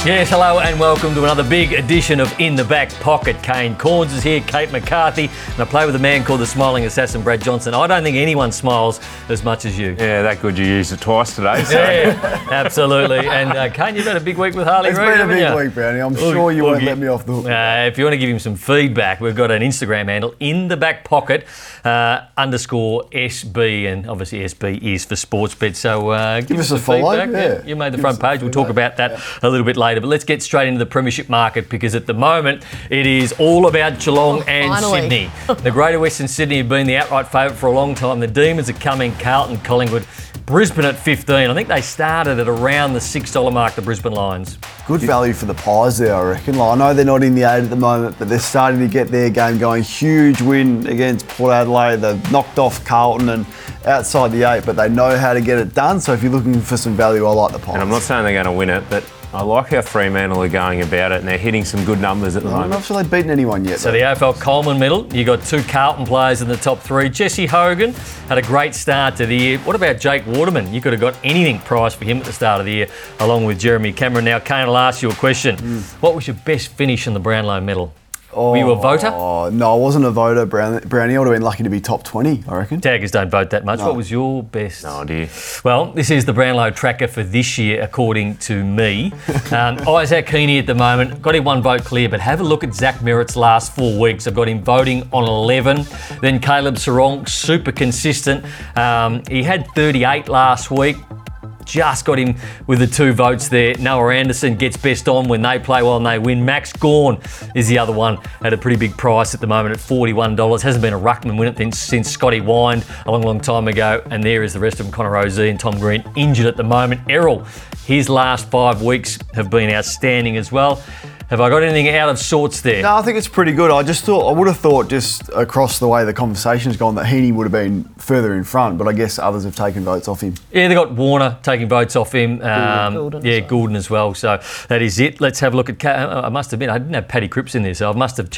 Yes, hello and welcome to another big edition of In the Back Pocket. Kane Corns is here, Kate McCarthy, and I play with a man called the Smiling Assassin, Brad Johnson. I don't think anyone smiles as much as you. Yeah, that good you used it twice today. So. Yeah, absolutely. And Kane, you've had a big week with Harley It's Reid, been a big haven't you? week, Brownie. I'm sure you won't let me off the hook. If you want to give him some feedback, we've got an Instagram handle, In the Back Pocket _SB, and obviously SB is for Sportsbet. So give us a some follow. feedback. Yeah. You made the front page. We'll talk about that a little bit later. But let's get straight into the premiership market, because at the moment it is all about Geelong and finally. Sydney. The Greater Western Sydney have been the outright favourite for a long time. The Demons are coming, Carlton, Collingwood, Brisbane at 15. I think they started at around the $6 mark, the Brisbane Lions. Good value for the Pies there, I reckon. I know they're not in the 8 at the moment, but they're starting to get their game going. Huge win against Port Adelaide. They've knocked off Carlton and outside the 8, but they know how to get it done. So if you're looking for some value, I like the Pies. And I'm not saying they're going to win it, but I like how Fremantle are going about it, and they're hitting some good numbers at the moment. I'm not sure they've beaten anyone yet. So the AFL Coleman Medal, you got 2 Carlton players in the top 3. Jesse Hogan had a great start to the year. What about Jake Waterman? You could have got anything priced for him at the start of the year, along with Jeremy Cameron. Now, Kane, I'll ask you a question. What was your best finish in the Brownlow Medal? Were you a voter? Oh, no, I wasn't a voter, Brownie. I would have been lucky to be top 20, I reckon. Taggers don't vote that much. No. What was your best? No idea. Well, this is the Brownlow tracker for this year, according to me. Isaac Heaney at the moment, got him 1 vote clear, but have a look at Zach Merritt's last 4 weeks. I've got him voting on 11. Then Caleb Sarong, super consistent. He had 38 last week. Just got him with the 2 votes there. Noah Anderson gets best on when they play well and they win. Max Gawn is the other one at a pretty big price at the moment at $41. Hasn't been a ruckman win it since Scotty Wind a long time ago. And there is the rest of them, Connor Rozee and Tom Green, injured at the moment. Errol, his last 5 weeks have been outstanding as well. Have I got anything out of sorts there? No, I think it's pretty good. I would have thought just across the way the conversation's gone that Heaney would have been further in front, but I guess others have taken votes off him. Yeah, they got Warner taking votes off him. Goulden as well. So that is it. Let's have a look at. I must admit, I didn't have Paddy Cripps in there, so I must have,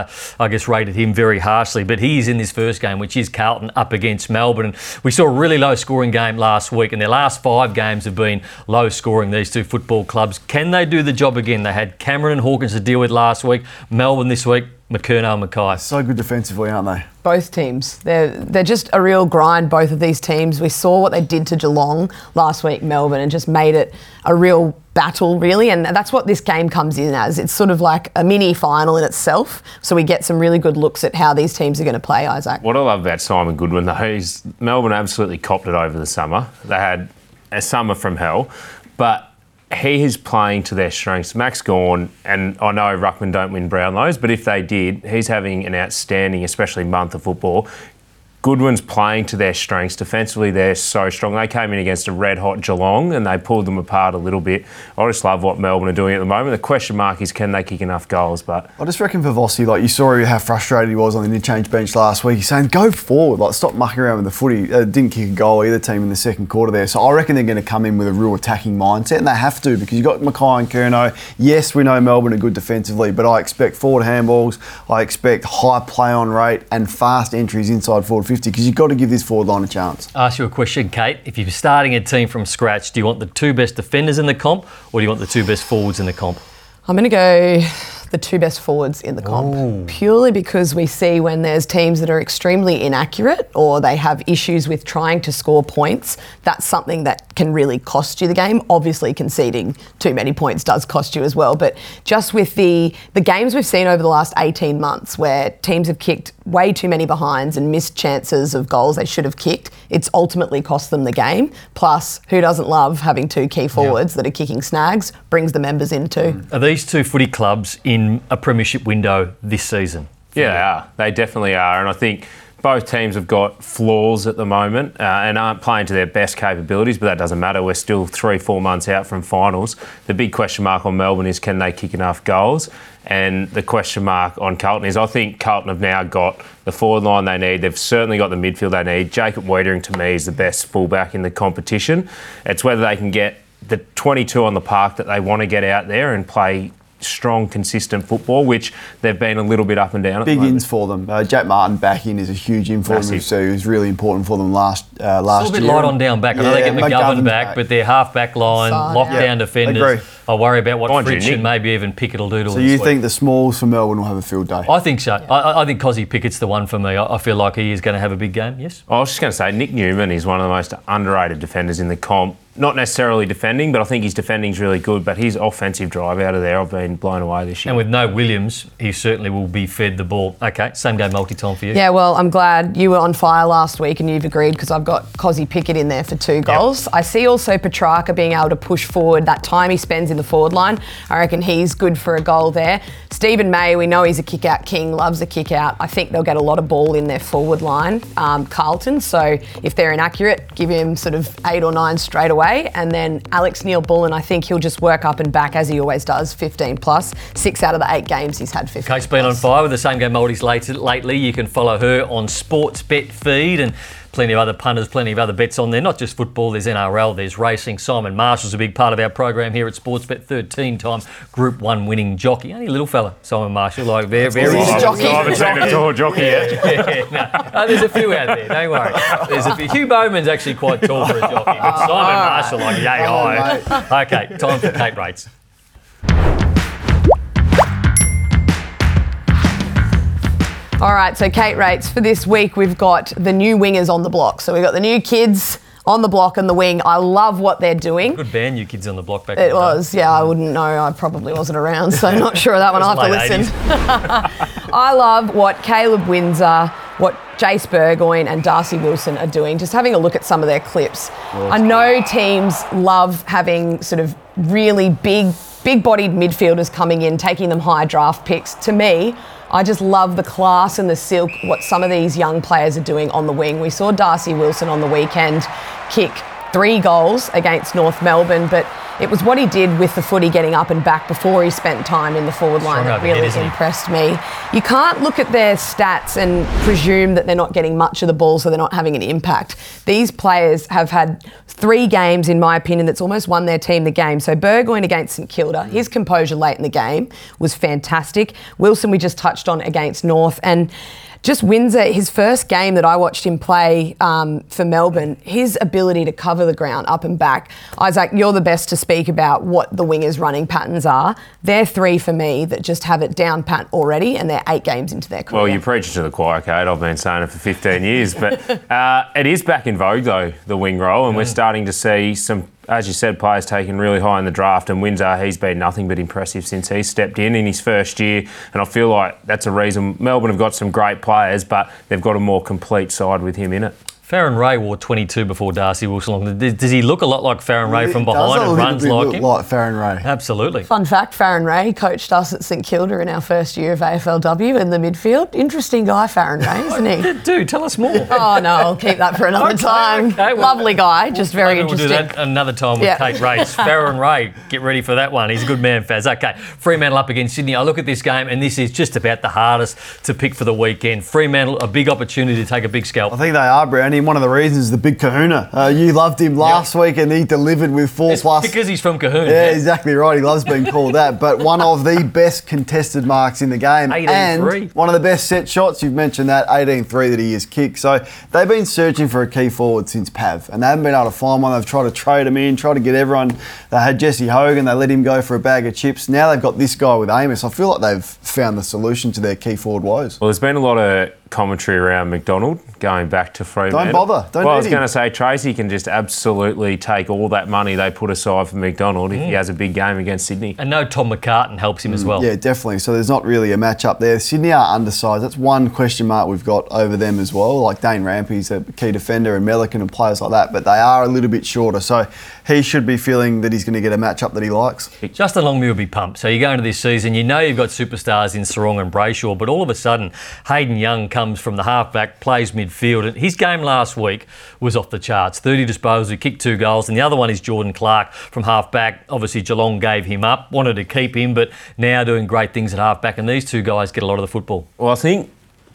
rated him very harshly. But he's in this first game, which is Carlton up against Melbourne. And we saw a really low-scoring game last week, and their last 5 games have been low-scoring. These 2 football clubs. Can they do the job again? They had Cameron and Hawkins to deal with last week. Melbourne this week. McKernow and Mackay. So good defensively, aren't they? Both teams. They're just a real grind, both of these teams. We saw what they did to Geelong last week, Melbourne, and just made it a real battle, really. And that's what this game comes in as. It's sort of like a mini final in itself. So we get some really good looks at how these teams are going to play, Isaac. What I love about Simon Goodwin, though, is Melbourne absolutely copped it over the summer. They had a summer from hell, but he is playing to their strengths. Max Gawn, and I know ruckman don't win Brownlows, but if they did, he's having an outstanding, especially month of football. Goodwin's playing to their strengths. Defensively, they're so strong. They came in against a red-hot Geelong and they pulled them apart a little bit. I just love what Melbourne are doing at the moment. The question mark is, can they kick enough goals? But I just reckon for Vossi, you saw how frustrated he was on the interchange bench last week. He's saying, go forward, stop mucking around with the footy. Didn't kick a goal either team in the second quarter there. So I reckon they're going to come in with a real attacking mindset, and they have to, because you've got Mackay and Curnow. Yes, we know Melbourne are good defensively, but I expect forward handballs, I expect high play on rate and fast entries inside forward 50, because you've got to give this forward line a chance. Ask you a question, Kate. If you're starting a team from scratch, do you want the 2 best defenders in the comp, or do you want the 2 best forwards in the comp? I'm going to go the 2 best forwards in the comp, purely because we see when there's teams that are extremely inaccurate or they have issues with trying to score points, that's something that can really cost you the game. Obviously, conceding too many points does cost you as well, but just with the games we've seen over the last 18 months where teams have kicked way too many behinds and missed chances of goals they should have kicked, it's ultimately cost them the game. Plus, who doesn't love having 2 key forwards that are kicking snags? Brings the members in too. Are these 2 footy clubs in a premiership window this season? yeah, they are. They definitely are. And I think both teams have got flaws at the moment and aren't playing to their best capabilities, but that doesn't matter. We're still 3-4 months out from finals. The big question mark on Melbourne is, can they kick enough goals? And the question mark on Carlton is, I think Carlton have now got the forward line they need. They've certainly got the midfield they need. Jacob Wiedering, to me, is the best fullback in the competition. It's whether they can get the 22 on the park that they want to get out there and play strong, consistent football, which they've been a little bit up and down at the moment. Big ins for them. Jack Martin back in is a huge in for them. So he was really important for them last year. It's a bit light on down back. I know they get McGovern back, but their half-back line, lockdown defenders. I worry about what Mind you, Fritsch Nick- and maybe even Pickett will do to So him you this week. think the smalls for Melbourne will have a field day? I think so. I think Cozzy Pickett's the one for me. I feel like he is going to have a big game, yes? I was just going to say, Nick Newman is one of the most underrated defenders in the comp. Not necessarily defending, but I think his defending's really good. But his offensive drive out of there, I've been blown away this year. And with no Williams, he certainly will be fed the ball. Okay, same game multi-time for you. Yeah, well, I'm glad you were on fire last week and you've agreed because I've got Cozzy Pickett in there for 2 goals. I see also Petrarca being able to push forward that time he spends in the forward line. I reckon he's good for a goal there. Stephen May, we know he's a kick-out king, loves a kick-out. I think they'll get a lot of ball in their forward line, Carlton. So if they're inaccurate, give him sort of 8 or 9 straight away. And then Alex Neil-Bullen, I think he'll just work up and back as he always does, 15 plus. 6 out of the 8 games he's had 15 Kate's been on fire with the same game multis lately. You can follow her on Sportsbet feed and plenty of other punters, plenty of other bets on there. Not just football, there's NRL, there's racing. Simon Marshall's a big part of our program here at Sportsbet, 13-time Group 1 winning jockey. Only a little fella, Simon Marshall, like very... He's a jockey. I haven't seen a tall jockey yet. No, there's a few out there, don't worry. There's a few. Hugh Bowman's actually quite tall for a jockey, but Simon Marshall, like, yay high. Okay, time for Kate Rates. All right, so Kate Rates, for this week, we've got the new wingers on the block. So we've got the new kids on the block and the wing. I love what they're doing. Good band, you kids on the block back in It the day. was, yeah, I wouldn't know. I probably wasn't around, so I'm not sure of that one. I'll have to Late listen. I love what Caleb Windsor, what Jace Burgoyne and Darcy Wilson are doing. Just having a look at some of their clips. I know teams love having sort of really big-bodied midfielders coming in, taking them high draft picks. To me, I just love the class and the silk, what some of these young players are doing on the wing. We saw Darcy Wilson on the weekend kick 3 goals against North Melbourne, but it was what he did with the footy getting up and back before he spent time in the forward line that really impressed me. You can't look at their stats and presume that they're not getting much of the ball, so they're not having an impact. These players have had 3 games, in my opinion, that's almost won their team the game. So Burgoyne against St Kilda, his composure late in the game was fantastic. Wilson, we just touched on against North, and just Windsor, his first game that I watched him play for Melbourne, his ability to cover the ground up and back. Isaac, you're the best to speak about what the wingers' running patterns are. They're 3 for me that just have it down pat already, and they're 8 games into their career. Well, you're preaching to the choir, Kate. I've been saying it for 15 years. But it is back in vogue, though, the wing role, and we're starting to see some, as you said, players taken really high in the draft. And Windsor, he's been nothing but impressive since he stepped in his first year. And I feel like that's a reason Melbourne have got some great players, but they've got a more complete side with him in it. Farron Ray wore 22 before Darcy Wilson. Does he look a lot like Farron Ray from behind and runs like him? Like Farron Ray. Absolutely. Fun fact, Farron Ray coached us at St Kilda in our first year of AFLW in the midfield. Interesting guy, Farron Ray, isn't he? Do tell us more. Oh, no, I'll keep that for another time. Okay, well, Lovely guy, just very Maybe interesting. We'll do that another time with Yeah. Kate Race. Farron Ray, get ready for that one. He's a good man, Faz. Okay, Fremantle up against Sydney. I look at this game and this is just about the hardest to pick for the weekend. Fremantle, a big opportunity to take a big scalp. I think they are, Brownie. One of the reasons is the big kahuna. You loved him last week and he delivered with 4 It's plus. because he's from Cahoon. Yeah, exactly right. He loves being called that. But one of the best contested marks in the game. 18-3. And one of the best set shots. You've mentioned that, 18-3 that he has kicked. So they've been searching for a key forward since Pav. And they haven't been able to find one. They've tried to trade him in, tried to get everyone. They had Jesse Hogan. They let him go for a bag of chips. Now they've got this guy with Amos. I feel like they've found the solution to their key forward woes. Well, there's been a lot of commentary around McDonald going back to Fremantle. Don't bother. Don't well, I need was him. going to say Tracy can just absolutely take all that money they put aside for McDonald if he has a big game against Sydney. And no Tom McCartan helps him as well. Yeah, definitely. So there's not really a match up there. Sydney are undersized. That's one question mark we've got over them as well. Like Dane Rampy's a key defender and Melican and players like that, but they are a little bit shorter. So he should be feeling that he's going to get a match-up that he likes. Justin Longmuir will be pumped. So you go into this season, you know you've got superstars in Sarong and Brayshaw, but all of a sudden, Hayden Young comes from the halfback, plays midfield. And his game last week was off the charts. 30 disposals, he kicked 2 goals. And the other one is Jordan Clark from halfback. Obviously, Geelong gave him up, wanted to keep him, but now doing great things at halfback. And these 2 guys get a lot of the football. Well, I think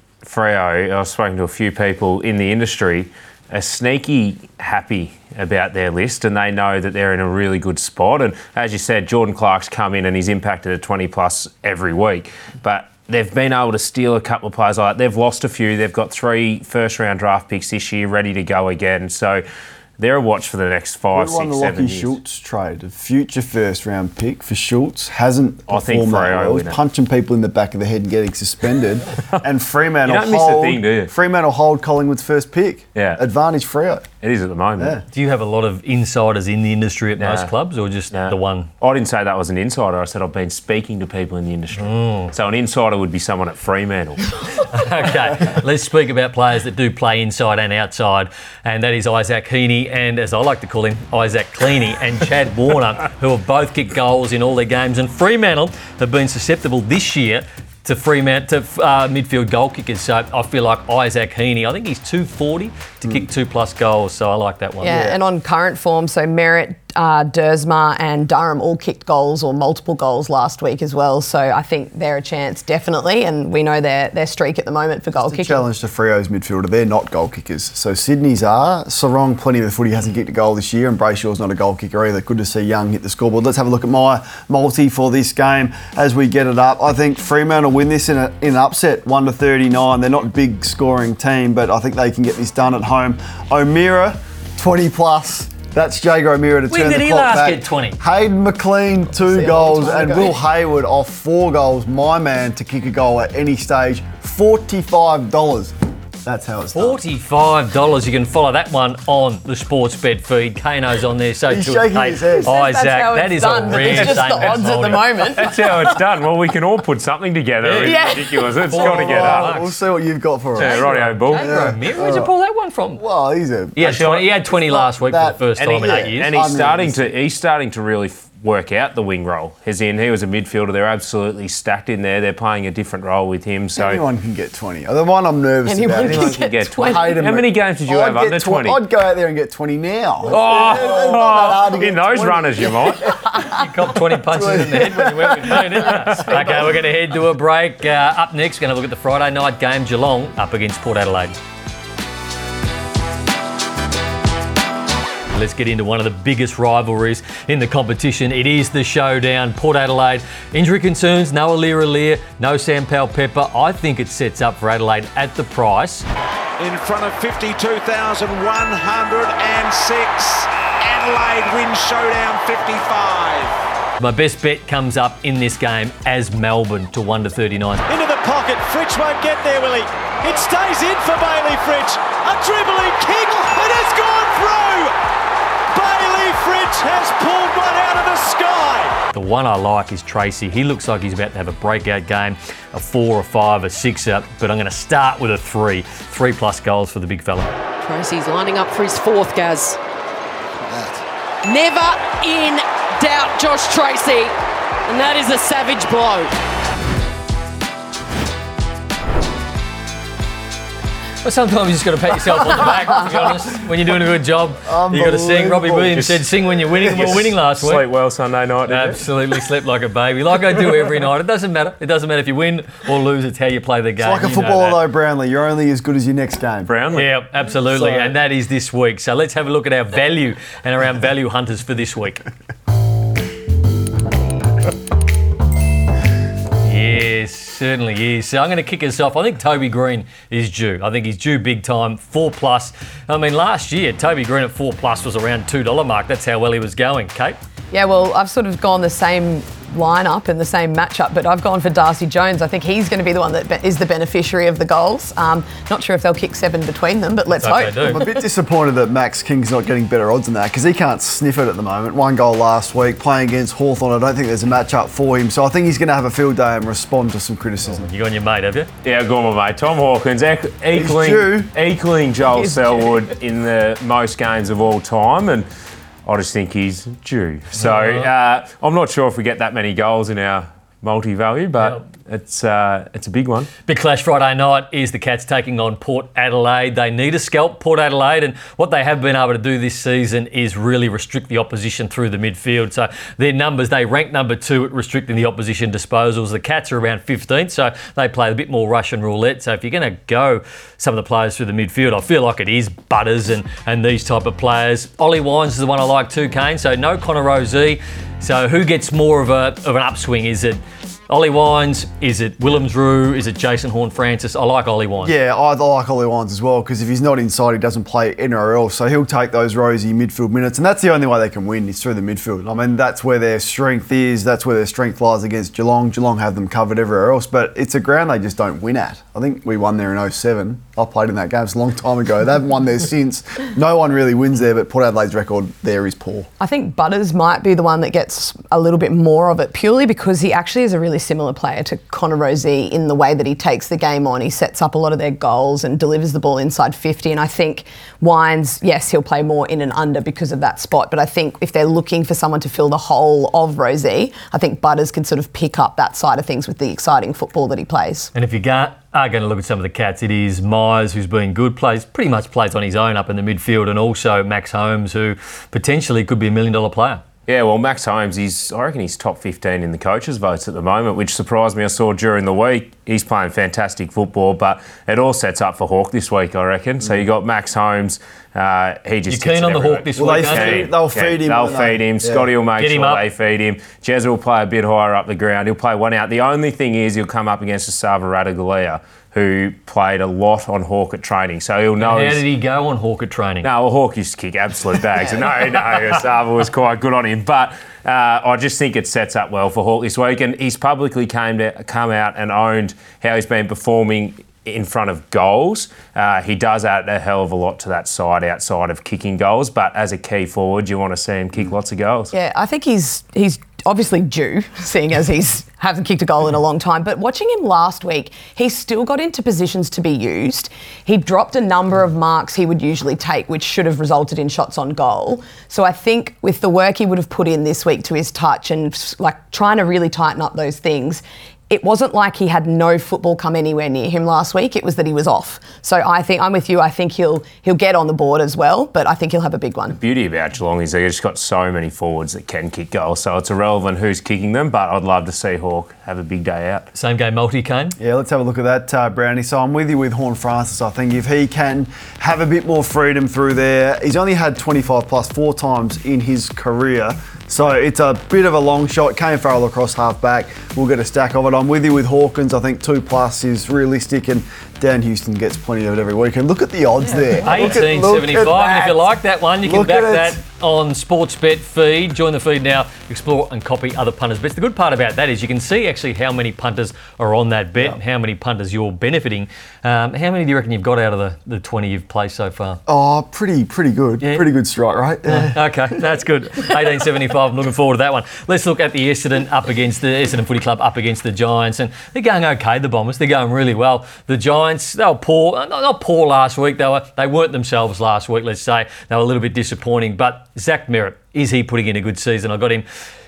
Freo, I've spoken to a few people in the industry, are sneaky happy about their list and they know that they're in a really good spot. And as you said, Jordan Clark's come in and he's impacted at 20 plus every week. But they've been able to steal a couple of players like that. They've lost a few. They've got 3 first-round draft picks this year ready to go again. So they're a watch for the next 5, Who won 6, the 7 Lockie years. Schultz trade? A future first-round pick for Schultz hasn't I think performed that Freo well. will He's win it. punching people in the back of the head and getting suspended. And Fremantle You don't miss a thing, do you? Fremantle hold Collingwood's first pick. Yeah. Advantage Freo. It is at the moment. Yeah. Do you have a lot of insiders in the industry at most clubs, or just No. the one? I didn't say that was an insider. I said I've been speaking to people in the industry. So an insider would be someone at Fremantle. Okay, let's speak about players that do play inside and outside, and that is Isaac Heaney and, as I like to call him, Isaac Cleaney and Chad Warner, who have both kicked goals in all their games. And Fremantle have been susceptible this year to midfield goal kickers. So I feel like Isaac Heaney, I think he's 240 to kick 2+ goals. So I like that one. Yeah, and on current form, so Merritt, Dersma and Durham all kicked goals or multiple goals last week as well. So I think they're a chance, definitely. And we know their streak at the moment for goal It's a kicking. challenge to Freo's midfielder. They're not goal kickers. So Sydney's are. Sarong, plenty of the footy, hasn't kicked a goal this year, and Brayshaw's not a goal kicker either. Good to see Young hit the scoreboard. Let's have a look at my multi for this game as we get it up. I think Fremantle win this in an upset, 1-39. They're not a big scoring team, but I think they can get this done at home. O'Meara, 20+. That's Jager O'Meara to When turn did the he clock last back. get 20? Hayden McLean, 2 See, goals, time and ago. Will Hayward off 4 goals. My man to kick a goal at any stage, $45. That's how it's done. $45. You can follow that one on the Sportsbet feed. Kano's on there. So He's too. shaking his head. Isaac, That's how that it's is done, a but rare it's just St. the odds at the moment. That's how it's done. Well, we can all put something together. It's Yeah. ridiculous. It's got to get up. We'll see what you've got for us. Yeah, rightio, Bull. Jager O'Meara, where'd you pull that one from? Well, he's a... He had 20 last week for that- the first And, time in 8 years. and he's starting to really work out the wing role. As in, he was a midfielder. They're absolutely stacked in there. They're playing a different role with him. So Anyone can get 20. The one I'm nervous Anyone about. can anyone can get 20. Hayden How many Mc- games did you I'd have get under 20? I'd go out there and get 20 now. It's not that Oh, hard to in get those 20. runners you might. You copped 20 punches in the head when you went with me, didn't you? Okay, we're going to head to a break. Up next, we're going to look at the Friday night game, Geelong up against Port Adelaide. Let's get into one of the biggest rivalries in the competition. It is the showdown. Port Adelaide, injury concerns, no Alira, no Sam Powell-Pepper. I think it sets up for Adelaide at the price. In front of 52,106. Adelaide wins showdown 55. My best bet comes up in this game as Melbourne to 1-39. Into the pocket. Fritsch won't get there, will he? It stays in for Bailey Fritsch. A dribbling kick. It has gone through. Bailey Fritsch has pulled one out of the sky. The one I like is Tracy. He looks like he's about to have a breakout game, a 4, a 5, a 6-er, but I'm going to start with a 3. 3+ goals for the big fella. Tracy's lining up for his 4th, Gaz. Never in doubt, Josh Tracy. And that is a savage blow. But sometimes you just got to pat yourself on the back, to be honest. When you're doing a good job, you got to sing. Robbie Unbelievable. Williams said, sing when you're winning. We were winning last week. Sleep well Sunday night, did you? Absolutely slept like a baby, like I do every night. It doesn't matter. It doesn't matter if you win or lose. It's how you play the game. Like a You know footballer that. though, Brownlee. You're only as good as your next game. Brownlee. Yeah, absolutely. So- And that is this week. So let's have a look at our value and around value hunters for this week. Yes, certainly is. So I'm going to kick us off. I think Toby Green is due. I think he's due big time, 4+. I mean, last year, Toby Green at 4+ was around $2 mark. That's how well he was going. Kate? Yeah, well, I've sort of gone the same lineup and the same matchup, but I've gone for Darcy Jones. I think he's going to be the one that is the beneficiary of the goals. Not sure if they'll kick 7 between them, but let's Hope hope. they do. I'm a bit disappointed that Max King's not getting better odds than that because he can't sniff it at the moment. 1 goal last week, playing against Hawthorn. I don't think there's a matchup for him. So I think he's going to have a field day and respond to some criticism. You got your mate, have you? Yeah, go on, my mate. Tom Hawkins due. equaling Joel He's Selwood in the most games of all time, and I just think he's due. So I'm not sure if we get that many goals in our multi-value, but it's a big one. Big clash Friday night is the Cats taking on Port Adelaide. They need a scalp, Port Adelaide, and what they have been able to do this season is really restrict the opposition through the midfield. So their numbers, they rank number 2 at restricting the opposition disposals. The Cats are around 15th, so they play a bit more Russian roulette. So if you're going to go some of the players through the midfield, I feel like it is Butters and these type of players. Ollie Wines is the one I like too, Kane. So no Connor Rozee. So who gets more of an upswing? Is it Ollie Wines, is it Willems Rue? Is it Jason Horne-Francis? I like Ollie Wines. Yeah, I like Ollie Wines as well, because if he's not inside, he doesn't play anywhere else. So he'll take those rosy midfield minutes, and that's the only way they can win, is through the midfield. I mean, that's where their strength is. That's where their strength lies against Geelong. Geelong have them covered everywhere else, but it's a ground they just don't win at. I think we won there in 07. I played in that game. It's a long time ago. They haven't won there since. No one really wins there, but Port Adelaide's record there is poor. I think Butters might be the one that gets a little bit more of it, purely because he actually is a really similar player to Connor Rozee in the way that he takes the game on. He sets up a lot of their goals and delivers the ball inside 50. And I think Wines, yes, he'll play more in and under because of that spot. But I think if they're looking for someone to fill the hole of Rozee, I think Butters can sort of pick up that side of things with the exciting football that he plays. And if you are going to look at some of the Cats, it is Myers, who's been good, pretty much plays on his own up in the midfield, and also Max Holmes, who potentially could be $1 million player. Yeah, well, Max Holmes, I reckon he's top 15 in the coaches' votes at the moment, which surprised me. I saw during the week he's playing fantastic football, but it all sets up for Hawk this week, I reckon. So you got Max Holmes. He just you keen on the Hawk this week? They'll feed him. They'll feed him. Yeah. Scotty will make sure they feed him. Jez will play a bit higher up the ground. He'll play one out. The only thing is he'll come up against Asava Ratugolea, who played a lot on Hawk at training. So he'll know. How did he go on Hawk at training? No, well, Hawk used to kick absolute bags. No, Asava was quite good on him. But I just think it sets up well for Hawk this week. And he's publicly come out and owned how he's been performing in front of goals. He does add a hell of a lot to that side outside of kicking goals. But as a key forward, you want to see him kick lots of goals. Yeah, I think he's obviously due, seeing as he's hasn't kicked a goal in a long time. But watching him last week, he still got into positions to be used. He dropped a number of marks he would usually take, which should have resulted in shots on goal. So I think with the work he would have put in this week to his touch and like trying to really tighten up those things, it wasn't like he had no football come anywhere near him last week. It was that he was off. So I think I'm with you. I think he'll get on the board as well, but I think he'll have a big one. The beauty about Geelong is they've just got so many forwards that can kick goals, so it's irrelevant who's kicking them, but I'd love to see Hawk have a big day out. Same game multi, Kane? Yeah, let's have a look at that, Brownie. So I'm with you with Horne-Francis. I think if he can have a bit more freedom through there, he's only had 25 plus 4 times in his career. So it's a bit of a long shot. Kane Farrell across half back. We'll get a stack of it. I'm with you with Hawkins. I think 2+ is realistic, and Dan Houston gets plenty of it every week. And look at the odds there. 18.75. And if you like that one, you can back that on Sportsbet feed. Join the feed now. Explore and copy other punters' bets. The good part about that is you can see actually how many punters are on that bet and how many punters you're benefiting. How many do you reckon you've got out of the 20 you've placed so far? Oh, pretty good. Yeah. Pretty good strike, right? Yeah. Okay, that's good. 18.75. I'm looking forward to that one. Let's look at the Essendon Footy Club up against the Giants, and they're going okay. The Bombers, they're going really well. The Giants, they were poor. Not poor last week. They weren't themselves last week. Let's say they were a little bit disappointing. But Zach Merrett, is he putting in a good season? I got him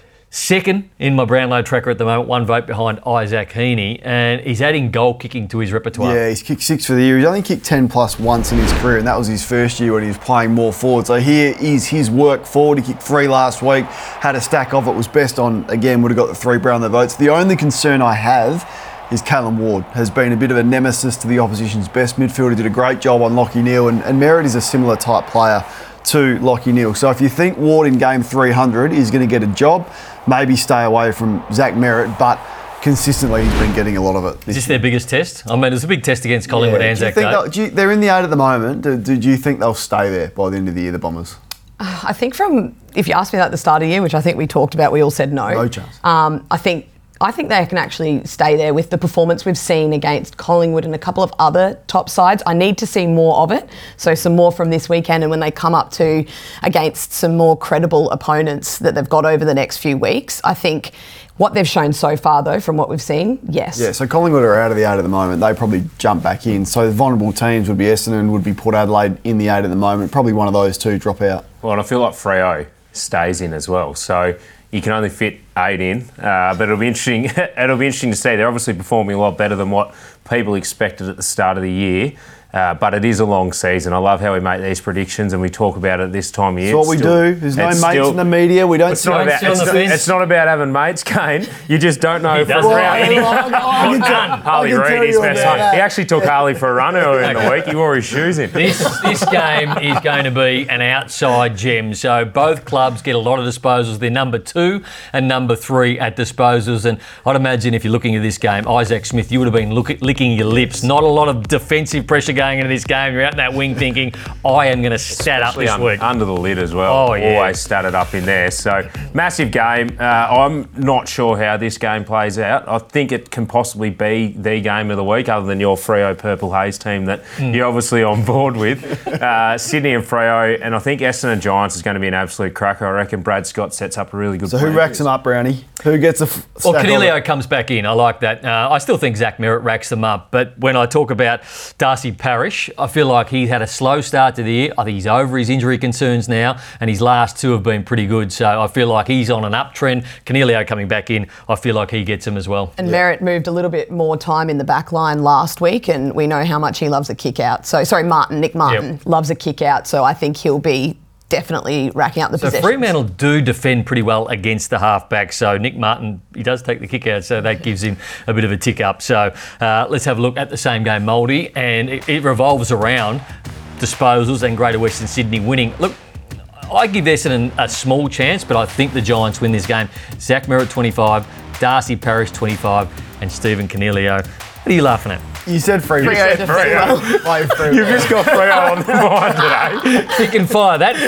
second in my Brownlow tracker at the moment, 1 vote behind Isaac Heaney, and he's adding goal kicking to his repertoire. Yeah, he's kicked 6 for the year. He's only kicked 10+ once in his career, and that was his first year when he was playing more forward. So here is his work forward. He kicked 3 last week, had a stack of it, was best on, again, would have got the 3 Brownlow votes. The only concern I have is Callum Ward has been a bit of a nemesis to the opposition's best midfielder. Did a great job on Lachie Neale, and Merrett is a similar type player to Lachie Neale. So if you think Ward in game 300 is going to get a job, maybe stay away from Zach Merrett, but consistently he's been getting a lot of it. Is this their biggest test? I mean, it's a big test against Collingwood Anzac Day. They're in the 8 at the moment. Do you think they'll stay there by the end of the year, the Bombers? I think if you asked me that at the start of the year, which I think we talked about, we all said no. No chance. I think they can actually stay there with the performance we've seen against Collingwood and a couple of other top sides. I need to see more of it. So some more from this weekend, and when they come up to against some more credible opponents that they've got over the next few weeks, I think what they've shown so far, though, from what we've seen, yes. Yeah, so Collingwood are out of the 8 at the moment. They probably jump back in. So the vulnerable teams would be Essendon, would be Port Adelaide in the 8 at the moment. Probably one of those two drop out. Well, and I feel like Freo stays in as well. So you can only fit 8 in, but it'll be interesting. It'll be interesting to see. They're obviously performing a lot better than what people expected at the start of the year. But it is a long season. I love how we make these predictions and we talk about it this time of year. It's what we do. There's no mates in the media. We don't it's not about having mates, Kane. You just don't know. Harley Reid is best mate. He actually took Harley for a run earlier in the week. He wore his shoes in. This game is going to be an outside gem. So both clubs get a lot of disposals. They're number 2 2 and number 3 at disposals. And I'd imagine if you're looking at this game, Isaac Smith, you would have been licking your lips. Not a lot of defensive pressure going into this game. You're out in that wing thinking, I am going to stat up this week. Under the lid as well. Oh, yeah. Always statted up in there. So, massive game. I'm not sure how this game plays out. I think it can possibly be the game of the week, other than your Freo Purple Haze team that you're obviously on board with. Sydney and Freo, and I think Essendon Giants is going to be an absolute cracker. I reckon Brad Scott sets up a really good So plan. who racks them up, Brownie? Who gets a Well, Canelio comes back in. I like that. I still think Zach Merritt racks them up. But when I talk about Darcy Parish, I feel like he had a slow start to the year. I think he's over his injury concerns now, and his last 2 have been pretty good. So I feel like he's on an uptrend. Canelio coming back in, I feel like he gets him as well. And Merritt moved a little bit more time in the back line last week, and we know how much he loves a kick out. So, Nick Martin loves a kick out. So I think he'll be definitely racking up the So possessions. Fremantle do defend pretty well against the halfback. So Nick Martin, he does take the kick out, so that gives him a bit of a tick up. So let's have a look at the same game, Mouldy, and it revolves around disposals and Greater Western Sydney winning. Look, I give Essendon a small chance, but I think the Giants win this game. Zach Merritt 25, Darcy Parish 25, and Stephen Canelio. What are you laughing at? You said Freo. Freo defend well. You've just got Freo on the mind today. You can fire that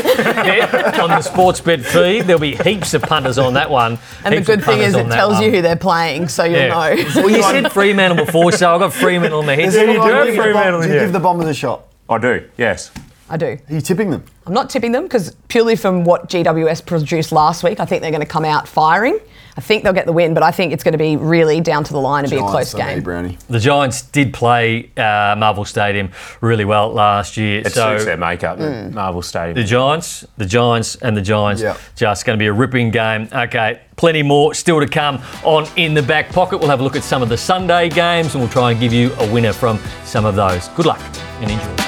bet on the Sportsbet feed. There'll be heaps of punters on that one. And the good thing is it tells you who they're playing, so you'll know. Well, you said Fremantle before, so I've got Fremantle on my head. Do you Fremantle in here. give the Bombers a shot? I do, yes. I do. Are you tipping them? I'm not tipping them because purely from what GWS produced last week, I think they're going to come out firing. I think they'll get the win, but I think it's going to be really down to the line and be a close Giants for me, game. Brownie. The Giants did play Marvel Stadium really well last year. It suits their makeup at Marvel Stadium. The Giants, and the Giants. Yeah. Just going to be a ripping game. Okay, plenty more still to come on In the Back Pocket. We'll have a look at some of the Sunday games and we'll try and give you a winner from some of those. Good luck and enjoy.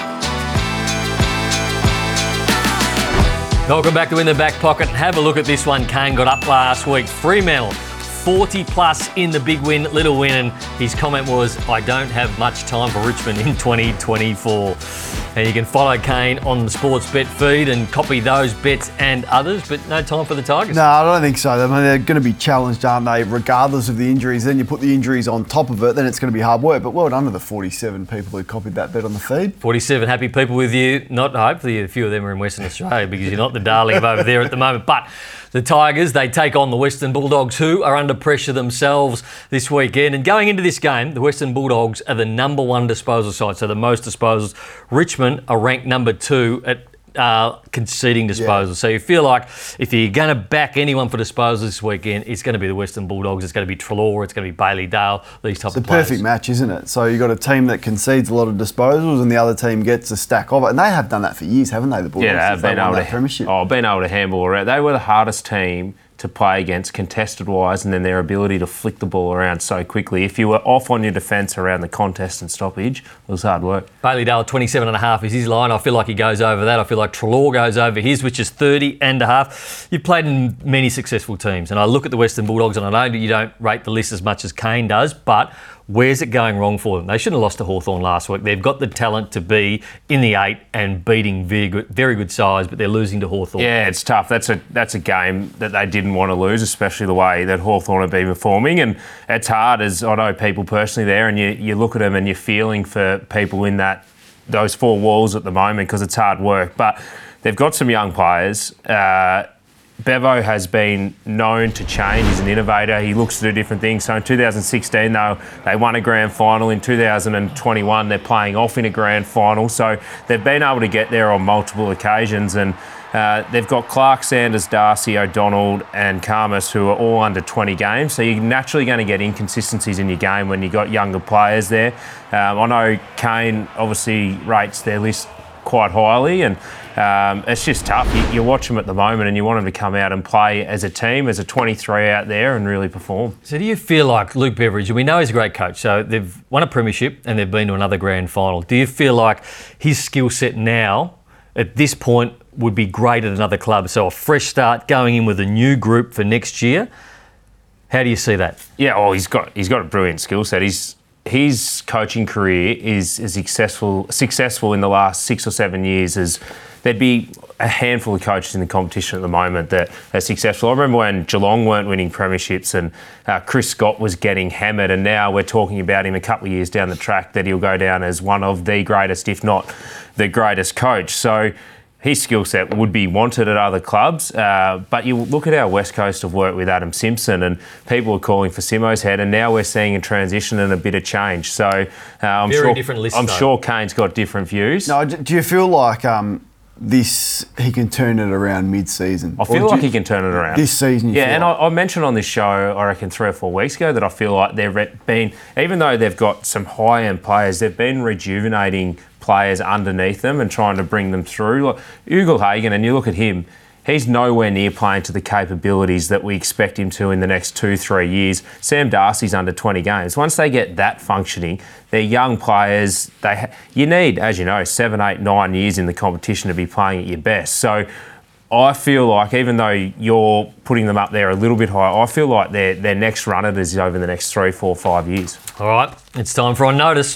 Welcome back to In the Back Pocket. Have a look at this one. Kane got up last week. Fremantle, 40 plus in the big win, little win, and his comment was, I don't have much time for Richmond in 2024. And you can follow Kane on the Sportsbet feed and copy those bets and others, but no time for the Tigers. No, I don't think so. I mean, they're going to be challenged, aren't they, regardless of the injuries. Then you put the injuries on top of it, then it's going to be hard work. But well done to the 47 people who copied that bet on the feed. 47 happy people with you. Not hopefully a few of them are in Western Australia because you're not the darling of over there at the moment. But the Tigers, they take on the Western Bulldogs, who are under pressure themselves this weekend. And going into this game, the Western Bulldogs are the number 1 disposal side, so the most disposals. Richmond are ranked number 2 at conceding disposals. Yeah. So you feel like if you're going to back anyone for disposals this weekend, it's going to be the Western Bulldogs, it's going to be Treloar, it's going to be Bailey Dale, these type of players. It's a perfect match, isn't it? So you've got a team that concedes a lot of disposals and the other team gets a stack of it. And they have done that for years, haven't they, the Bulldogs? Yeah, they've been able to handball around. They were the hardest team to play against contested-wise, and then their ability to flick the ball around so quickly. If you were off on your defence around the contest and stoppage, it was hard work. Bailey Dale, 27.5 is his line. I feel like he goes over that. I feel like Treloar goes over his, which is 30.5. You've played in many successful teams, and I look at the Western Bulldogs, and I know that you don't rate the list as much as Kane does, but where's it going wrong for them? They shouldn't have lost to Hawthorn last week. They've got the talent to be in the 8 and beating very good sides, but they're losing to Hawthorn. Yeah, it's tough. That's a game that they didn't want to lose, especially the way that Hawthorn have been performing. And it's hard, as I know people personally there, and you look at them and you're feeling for people in those 4 walls at the moment because it's hard work. But they've got some young players. Bevo has been known to change. He's an innovator. He looks to do different things. So in 2016, they won a grand final. In 2021, they're playing off in a grand final. So they've been able to get there on multiple occasions. And they've got Clark, Sanders, Darcy, O'Donnell and Karmas, who are all under 20 games. So you're naturally going to get inconsistencies in your game when you've got younger players there. I know Kane obviously rates their list quite highly, and it's just tough. You watch them at the moment and you want them to come out and play as a team, as a 23 out there and really perform. So do you feel like Luke Beveridge, we know he's a great coach, so they've won a premiership and they've been to another grand final. Do you feel like his skill set now, at this point, would be great at another club? So a fresh start, going in with a new group for next year. How do you see that? Yeah, well, he's got a brilliant skill set. His coaching career is as successful in the last 6 or 7 years as there'd be a handful of coaches in the competition at the moment that are successful. I remember when Geelong weren't winning premierships and Chris Scott was getting hammered, and now we're talking about him a couple of years down the track that he'll go down as one of the greatest, if not the greatest coach. So his skill set would be wanted at other clubs, but you look at our West Coast of work with Adam Simpson, and people are calling for Simo's head, and now we're seeing a transition and a bit of change. So I'm sure Kane's got different views. No, do you feel like he can turn it around mid-season? I feel like he can turn it around. This season, I mentioned on this show, I reckon 3 or 4 weeks ago, that I feel like they've been, even though they've got some high-end players, they've been rejuvenating players underneath them and trying to bring them through. Like Ugle-Hagan, and you look at him, he's nowhere near playing to the capabilities that we expect him to in the next 2-3 years. Sam Darcy's under 20 games. Once they get that functioning, they're young players. You need, as you know, 7, 8, 9 years in the competition to be playing at your best. So I feel like, even though you're putting them up there a little bit higher, I feel like their next run at it is over the next 3, 4, 5 years. All right, it's time for On Notice.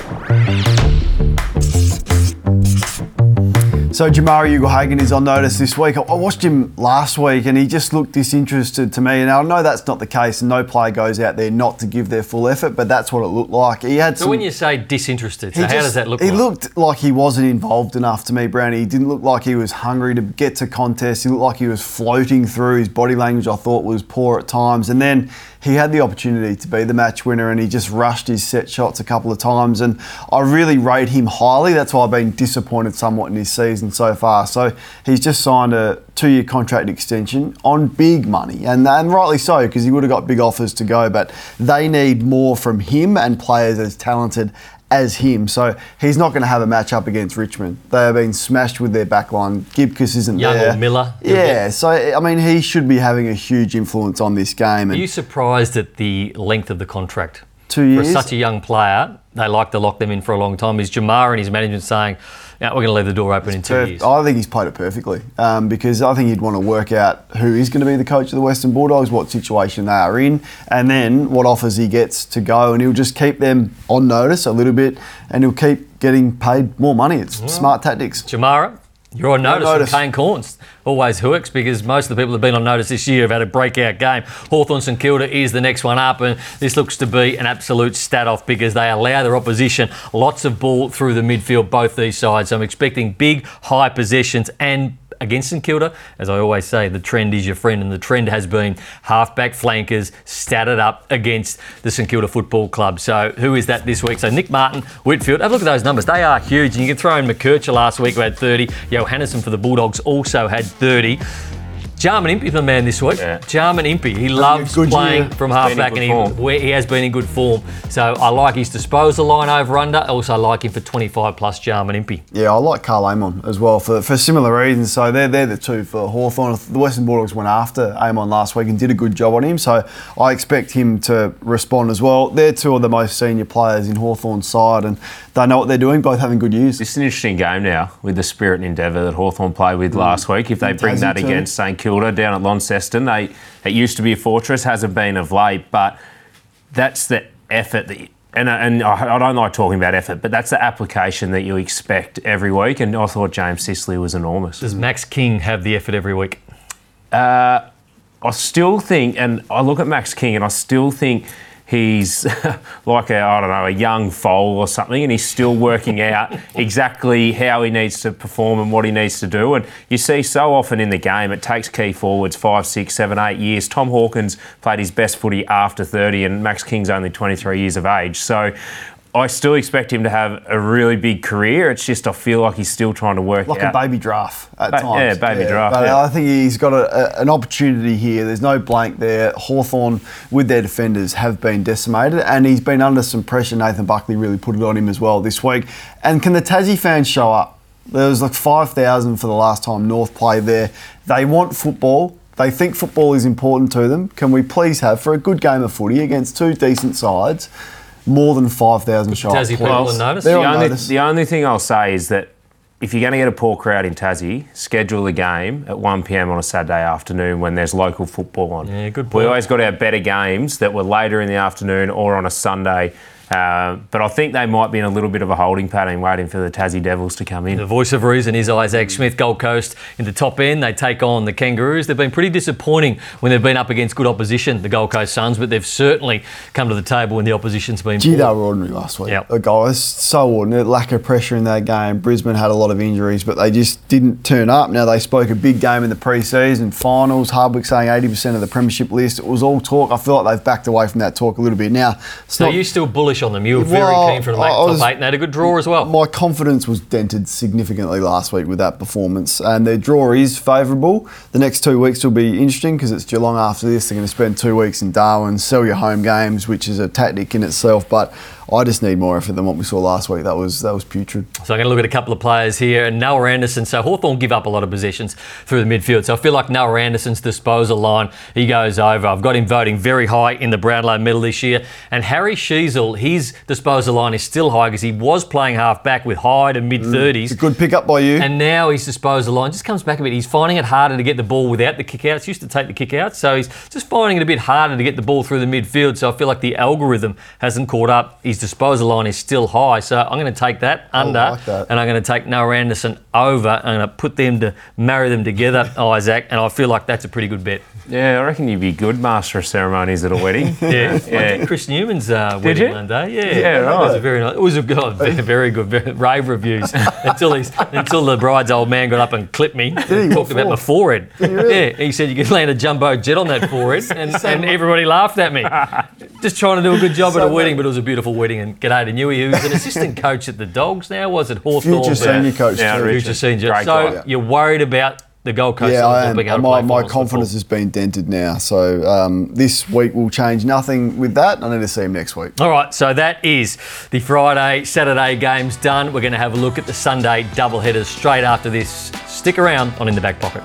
So Jamarra Ugle-Hagan is on notice this week. I watched him last week and he just looked disinterested to me. And I know that's not the case, and no player goes out there not to give their full effort, but that's what it looked like. So when you say disinterested, how does that look like? He looked like he wasn't involved enough to me, Brownie. He didn't look like he was hungry to get to contests. He looked like he was floating through. His body language, I thought, was poor at times. And then he had the opportunity to be the match winner and he just rushed his set shots a couple of times. And I really rate him highly. That's why I've been disappointed somewhat in his season so far. So he's just signed a 2-year contract extension on big money. And rightly so, because he would have got big offers to go. But they need more from him and players as talented as him. So he's not going to have a match up against Richmond. They have been smashed with their backline. Gibcus isn't Young there. or Miller. Yeah, so I mean, he should be having a huge influence on this game. Are you surprised at the length of the contract? 2 years. For such a young player, they like to lock them in for a long time. Is Jamarra and his management saying, we're going to leave the door open in 2 years? I think he's played it perfectly because I think he'd want to work out who is going to be the coach of the Western Bulldogs, what situation they are in, and then what offers he gets to go. And he'll just keep them on notice a little bit and he'll keep getting paid more money. It's smart tactics. Jamarra, you're on notice from Kane Corns. Always hooks, because most of the people that have been on notice this year have had a breakout game. Hawthorn St Kilda is the next one up, and this looks to be an absolute stat-off because they allow their opposition lots of ball through the midfield, both these sides. So I'm expecting big, high possessions, and against St Kilda, as I always say, the trend is your friend, and the trend has been halfback flankers statted up against the St Kilda Football Club. So who is that this week? So Nick Martin, Whitfield. Have a look at those numbers. They are huge, and you can throw in McKercher last week who had 30. Johannesson for the Bulldogs also had 30. Jarman Impey, the man this week. Yeah. Jarman Impey, he loves playing from halfback, and he has been in good form. So I like his disposal line over under. I also like him for 25 plus Jarman Impey. Yeah, I like Carl Amon as well for similar reasons. So they're the two for Hawthorn. The Western Bulldogs went after Amon last week and did a good job on him. So I expect him to respond as well. They're two of the most senior players in Hawthorn's side, and they know what they're doing, both having good years. It's an interesting game now with the spirit and endeavour that Hawthorn played with last week. If they bring that against St Kilda down at Launceston, it used to be a fortress, hasn't been of late, but that's the effort that and I don't like talking about effort, but that's the application that you expect every week, and I thought James Sicily was enormous. Does Max King have the effort every week? I still think, and I look at Max King and I still think he's like a young foal or something, and he's still working out exactly how he needs to perform and what he needs to do. And you see so often in the game, it takes key forwards 5, 6, 7, 8 years. Tom Hawkins played his best footy after 30, and Max King's only 23 years of age. So I still expect him to have a really big career. It's just I feel like he's still trying to work like out. Like a baby giraffe at times. Yeah, baby giraffe. But I think he's got an opportunity here. There's no blank there. Hawthorn, with their defenders, have been decimated, and he's been under some pressure. Nathan Buckley really put it on him as well this week. And can the Tassie fans show up? There was like 5,000 for the last time North played there. They want football. They think football is important to them. Can we please have, for a good game of footy against two decent sides, more than 5,000 shots? Tassie people on notice? The only thing I'll say is that if you're going to get a poor crowd in Tassie, schedule a game at 1 p.m. on a Saturday afternoon when there's local football on. Yeah, good point. We always got our better games that were later in the afternoon or on a Sunday But I think they might be in a little bit of a holding pattern waiting for the Tassie Devils to come in. The voice of reason is Isaac Smith. Gold Coast in the top end. They take on the Kangaroos. They've been pretty disappointing when they've been up against good opposition, the Gold Coast Suns, but they've certainly come to the table when the opposition's been Gee, they poor. were ordinary last week. Yep. The guys, so ordinary. Lack of pressure in that game. Brisbane had a lot of injuries, but they just didn't turn up. Now, they spoke a big game in the pre-season finals. Hardwick saying 80% of the premiership list. It was all talk. I feel like they've backed away from that talk a little bit. Now, So you're still bullish on them. You were very keen for them to make the top 8, and they had a good draw as well. My confidence was dented significantly last week with that performance, and their draw is favourable. The next 2 weeks will be interesting because it's Geelong after this. They're going to spend 2 weeks in Darwin, sell your home games, which is a tactic in itself, but I just need more effort than what we saw last week. That was putrid. So I'm going to look at a couple of players here. And Noah Anderson. So Hawthorn give up a lot of possessions through the midfield. So I feel like Noah Anderson's disposal line, he goes over. I've got him voting very high in the Brownlow medal this year. And Harry Sheasel, his disposal line is still high because he was playing half back with high to mid-30s. It's a good pick up by you. And now his disposal line just comes back a bit. He's finding it harder to get the ball without the kick-outs. He used to take the kick-outs. So he's just finding it a bit harder to get the ball through the midfield. So I feel like the algorithm hasn't caught up. His disposal line is still high. So I'm going to take that under. like that. And I'm going to take Noah Anderson over. I'm going to put them to marry them together, Isaac. And I feel like that's a pretty good bet. Yeah, I reckon you'd be good master of ceremonies at a wedding. Yeah, I did Chris Newman's wedding you? one day. Yeah, Yeah, right. It was a very nice. It was a very good rave reviews until the bride's old man got up and clipped me. And talked about my forehead. Yeah, he said you could land a jumbo jet on that forehead, and everybody laughed at me. Just trying to do a good job at a wedding, but it was a beautiful wedding. And g'day to Newey, who's an assistant coach at the Dogs now. Was it Hawthorn? Future senior coach Yeah, too. Richard. Future senior. Great So guy. you're worried about the Gold Coast? Yeah, I not being able am. to play My finals confidence football? has been dented now. So this week will change nothing with that. I need to see him next week. All right, so that is the Friday, Saturday games done. We're going to have a look at the Sunday doubleheaders straight after this. Stick around on In the Back Pocket.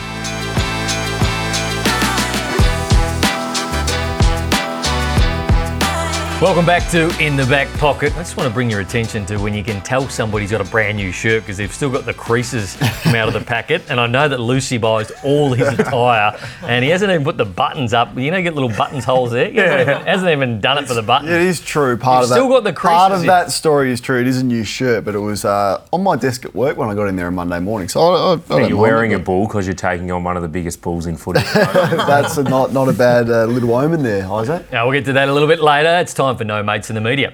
Welcome back to In the Back Pocket. I just want to bring your attention to when you can tell somebody's got a brand new shirt because they've still got the creases come out of the packet. And I know that Lucy buys all his attire and he hasn't even put the buttons up. You know, you get little buttons holes there. He hasn't even done it for the buttons. It is true. Part You've of that. still got the part creases of in. that story is true. It is a new shirt, but it was on my desk at work when I got in there on Monday morning. So I don't You're mind wearing it, a bull because you're taking on one of the biggest bulls in footy. That's not a bad little omen there, Isaac. Now, we'll get to that a little bit later. It's time for No Mates in the Media.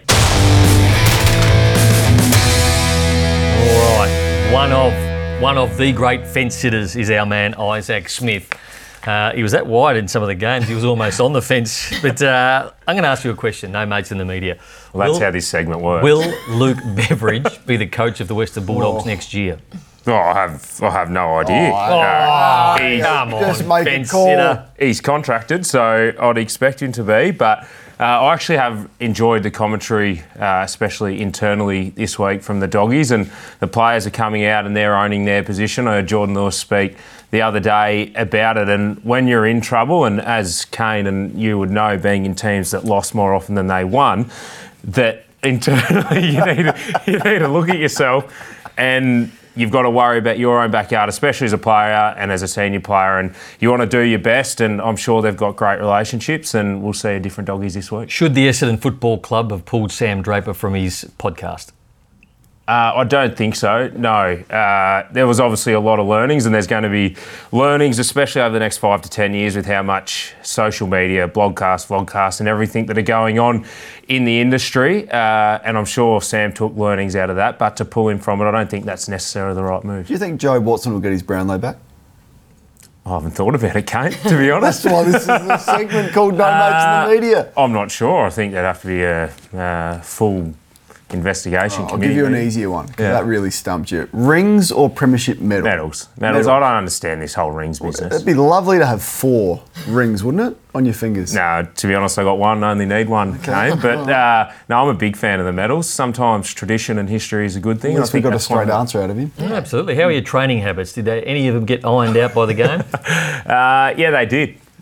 All right, one of the great fence sitters is our man Isaac Smith. He was that wide in some of the games. He was almost on the fence. But I'm going to ask you a question. No Mates in the Media. Well, that's how this segment works. Will Luke Beveridge be the coach of the Western Bulldogs next year? Oh, I have no idea. Come on, Just make a fence call. sitter. He's contracted, so I'd expect him to be. But I actually have enjoyed the commentary, especially internally this week from the Doggies, and the players are coming out and they're owning their position. I heard Jordan Lewis speak the other day about it, and when you're in trouble, and as Kane and you would know, being in teams that lost more often than they won, that internally you need to look at yourself and you've got to worry about your own backyard, especially as a player and as a senior player, and you want to do your best, and I'm sure they've got great relationships, and we'll see a different Doggies this week. Should the Essendon Football Club have pulled Sam Draper from his podcast? I don't think so, no. There was obviously a lot of learnings, and there's going to be learnings, especially over the next 5 to 10 years with how much social media, vlogcast and everything that are going on in the industry. And I'm sure Sam took learnings out of that, but to pull him from it, I don't think that's necessarily the right move. Do you think Joe Watson will get his Brownlow back? I haven't thought about it, Kate, to be honest. That's why this is a segment called No Mates in the Media. I'm not sure. I think there'd have to be a full investigation I'll committee. give you an meeting. easier one, 'cause Yeah. that really stumped you. Rings or premiership medal? Medals. Medal. I don't understand this whole rings business. It'd be lovely to have 4 rings, wouldn't it, on your fingers? No, to be honest, I got one. I only need one. Okay. But no, I'm a big fan of the medals. Sometimes tradition and history is a good thing. At least we got a that's one straight of answer out of him. Yeah, absolutely. How are your training habits? Did any of them get ironed out by the game? Yeah, they did.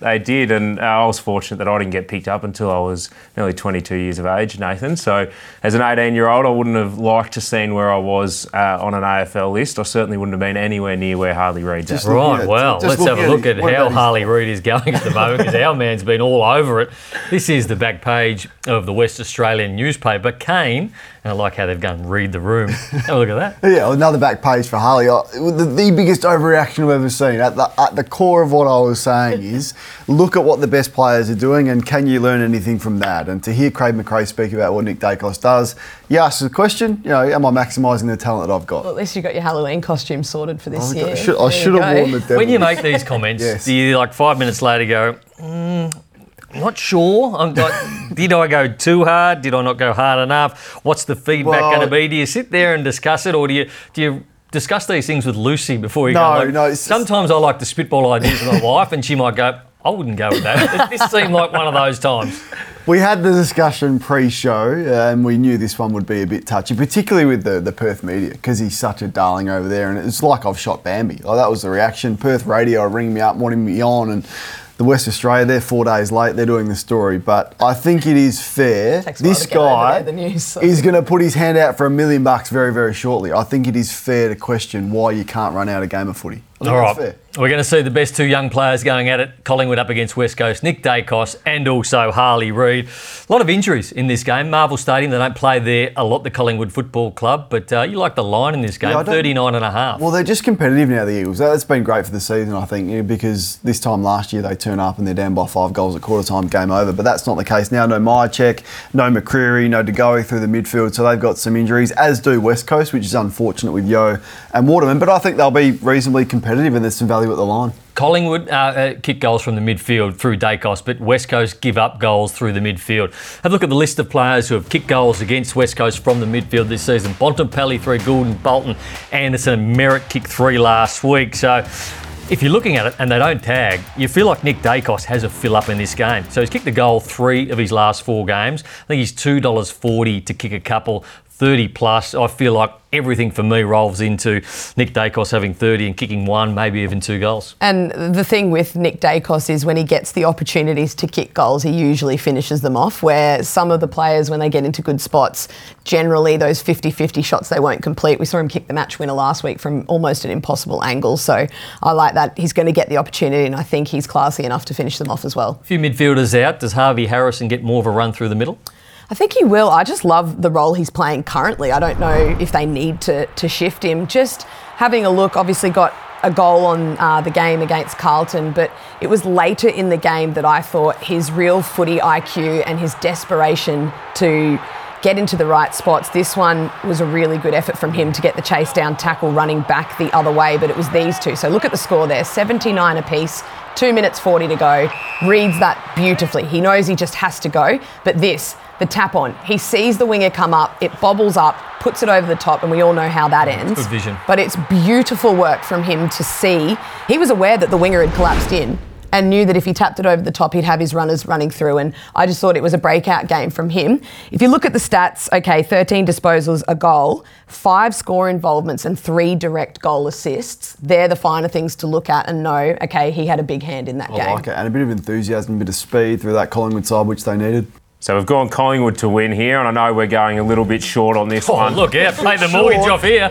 They did, and I was fortunate that I didn't get picked up until I was nearly 22 years of age, Nathan. So as an 18-year-old, I wouldn't have liked to seen where I was on an AFL list. I certainly wouldn't have been anywhere near where Harley Reid's at. Right, well, let's have a look at how Harley Reid is going at the moment, because our man's been all over it. This is the back page of the West Australian newspaper. Kane, and I like how they've gone read the room. Have a look at that. Yeah, another back page for Harley. The biggest overreaction I've ever seen. At the core of what I was saying is, look at what the best players are doing and can you learn anything from that? And to hear Craig McRae speak about what Nick Dacos does, you ask the question, am I maximising the talent that I've got? Well, at least you got your Halloween costume sorted for this year. I should have worn the devil. When you make these comments, Yes. do you 5 minutes later go, not sure. Did I go too hard? Did I not go hard enough? What's the feedback going to be? Do you sit there and discuss it, or do you discuss these things with Lucy before you go? No. Sometimes I like to spitball ideas with my wife, and she might go, I wouldn't go with that. This seemed like one of those times. We had the discussion pre-show, and we knew this one would be a bit touchy, particularly with the Perth media, because he's such a darling over there, and it's like I've shot Bambi. That was the reaction. Perth radio are ringing me up, wanting me on, and the West Australia, they're 4 days late, they're doing the story. But I think it is fair. This guy is going to put his hand out for $1 million very, very shortly. I think it is fair to question why you can't run out a game of footy. All right. Fair. We're going to see the best two young players going at it. Collingwood up against West Coast, Nick Dacos and also Harley Reid. A lot of injuries in this game. Marvel Stadium, they don't play there a lot, the Collingwood Football Club, but you like the line in this game, 39.5. Well, they're just competitive now, the Eagles. That's been great for the season, I think, because this time last year they turn up and they're down by 5 goals at quarter time, game over. But that's not the case now. No Myercheck, no McCreary, no De Goey through the midfield, so they've got some injuries, as do West Coast, which is unfortunate with Yeo and Waterman. But I think they'll be reasonably competitive and there's some value at the line. Collingwood kick goals from the midfield through Dacos, but West Coast give up goals through the midfield. Have a look at the list of players who have kicked goals against West Coast from the midfield this season. Bontempelli 3, Goulden, Bolton, Anderson, and Merritt kicked 3 last week. So if you're looking at it and they don't tag, you feel like Nick Dacos has a fill up in this game. So he's kicked a goal 3 of his last 4 games. I think he's $2.40 to kick a couple, 30 plus. I feel like everything for me rolls into Nick Dacos having 30 and kicking 1, maybe even 2 goals. And the thing with Nick Dacos is when he gets the opportunities to kick goals, he usually finishes them off, where some of the players, when they get into good spots, generally those 50-50 shots they won't complete. We saw him kick the match winner last week from almost an impossible angle. So I like that. He's going to get the opportunity, and I think he's classy enough to finish them off as well. A few midfielders out. Does Harvey Harrison get more of a run through the middle? I think he will. I just love the role he's playing currently. I don't know if they need to shift him. Just having a look, obviously got a goal on the game against Carlton, but it was later in the game that I thought his real footy IQ and his desperation to get into the right spots. This one was a really good effort from him to get the chase down tackle running back the other way, but it was these two. So look at the score there, 79 apiece, 2 minutes 40 to go. Reads that beautifully. He knows he just has to go, but the tap on, he sees the winger come up, it bobbles up, puts it over the top, and we all know how that ends. Good vision. But it's beautiful work from him to see. He was aware that the winger had collapsed in and knew that if he tapped it over the top, he'd have his runners running through. And I just thought it was a breakout game from him. If you look at the stats, 13 disposals, a goal, 5 score involvements and 3 direct goal assists. They're the finer things to look at and know, he had a big hand in that game. I like it. And a bit of enthusiasm, a bit of speed through that Collingwood side, which they needed. So we've gone Collingwood to win here, and I know we're going a little bit short on this one. Look out, pay the mortgage off here.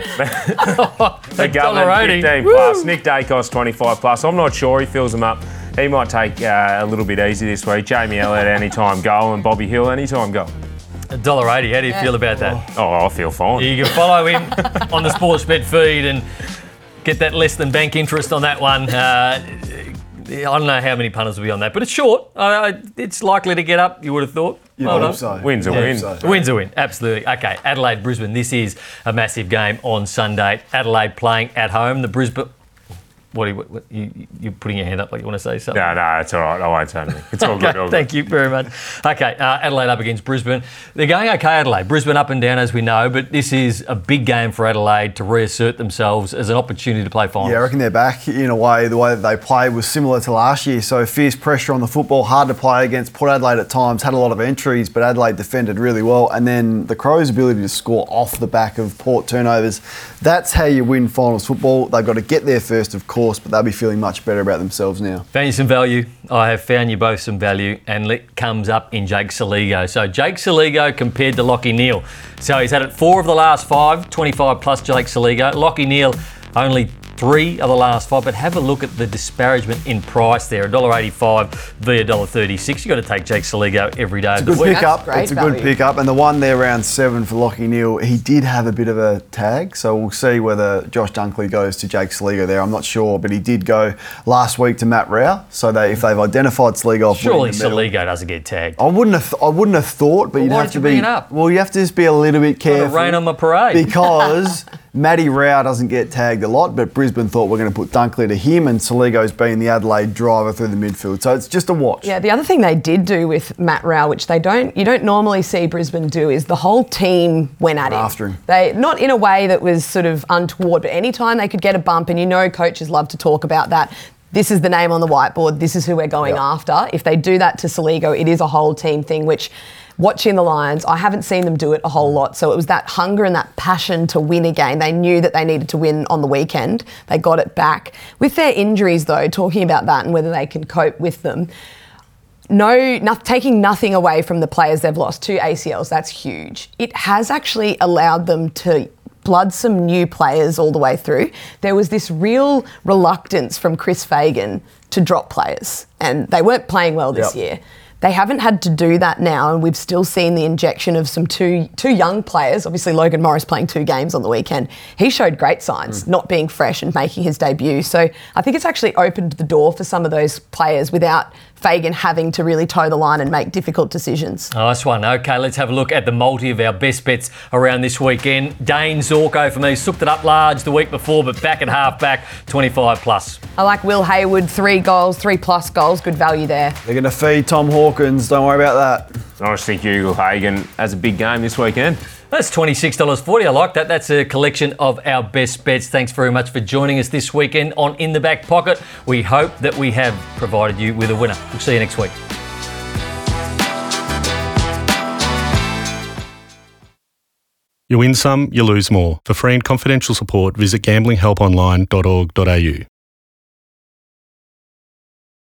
The government 15 plus, Nick Dacos 25 plus. I'm not sure he fills them up. He might take a little bit easy this week. Jamie Elliott anytime goal and Bobby Hill anytime goal. $1.80. How do you feel about that? Oh, I feel fine. You can follow him on the Sportsbet feed and get that less than bank interest on that one. I don't know how many punters will be on that, but it's short. It's likely to get up, you would have thought. You hope so. Win's a win. Win's a win, absolutely. Okay, Adelaide, Brisbane. This is a massive game on Sunday. Adelaide playing at home. The Brisbane... You're putting your hand up like you want to say something? No, it's all right. I won't say anything. It's all good. All good. Thank you very much. Okay, Adelaide up against Brisbane. They're going okay, Adelaide. Brisbane up and down, as we know, but this is a big game for Adelaide to reassert themselves as an opportunity to play finals. Yeah, I reckon they're back in a way. The way that they played was similar to last year. So fierce pressure on the football, hard to play against. Port Adelaide at times had a lot of entries, but Adelaide defended really well. And then the Crows' ability to score off the back of Port turnovers. That's how you win finals football. They've got to get there first, of course. course, but they'll be feeling much better about themselves now. Found you some value. I have found you both some value, and it comes up in Jake Saligo. So Jake Saligo compared to Lachie Neale. So he's had it 4 of the last 5, 25 plus Jake Saligo. Lachie Neale only 3 of the last 5, but have a look at the disparagement in price there. $1.85 via $1.36. You've got to take Jake Saligo every day of the Good week. pickup. Great It's a good value. pickup. And the one there, round 7 for Lachie Neale, he did have a bit of a tag. So we'll see whether Josh Dunkley goes to Jake Saligo there. I'm not sure, but he did go last week to Matt Rao. So if they've identified Saligo, Surely Saligo doesn't get tagged. I wouldn't have thought, but you'd why have did you to be. bring it up? Well, you have to just be a little bit Gotta careful. rain on my parade. Because Matty Rao doesn't get tagged a lot, but Brisbane thought we're going to put Dunkley to him, and Saligo's been the Adelaide driver through the midfield. So it's just a watch. Yeah, the other thing they did do with Matt Rao, which you don't normally see Brisbane do, is the whole team went at him. After him. They, not in a way that was sort of untoward, but anytime they could get a bump, and coaches love to talk about that. This is the name on the whiteboard. This is who we're going after. If they do that to Saligo, it is a whole team thing, which, watching the Lions, I haven't seen them do it a whole lot. So it was that hunger and that passion to win again. They knew that they needed to win on the weekend. They got it back. With their injuries, though, talking about that and whether they can cope with them, taking nothing away from the players they've lost, 2 ACLs, that's huge. It has actually allowed them to blood some new players all the way through. There was this real reluctance from Chris Fagan to drop players, and they weren't playing well this year. They haven't had to do that now, and we've still seen the injection of some two young players. Obviously, Logan Morris playing 2 games on the weekend. He showed great signs, not being fresh and making his debut. So I think it's actually opened the door for some of those players without Fagan having to really toe the line and make difficult decisions. Nice one. Okay, let's have a look at the multi of our best bets around this weekend. Dane Zorko for me, sooked it up large the week before, but back at half back, 25 plus. I like Will Hayward, 3 goals, 3+ goals, good value there. They're going to feed Tom Hawkins. Don't worry about that. I just think Hugo Hagan has a big game this weekend. That's $26.40. I like that. That's a collection of our best bets. Thanks very much for joining us this weekend on In the Back Pocket. We hope that we have provided you with a winner. We'll see you next week. You win some, you lose more. For free and confidential support, visit gamblinghelponline.org.au.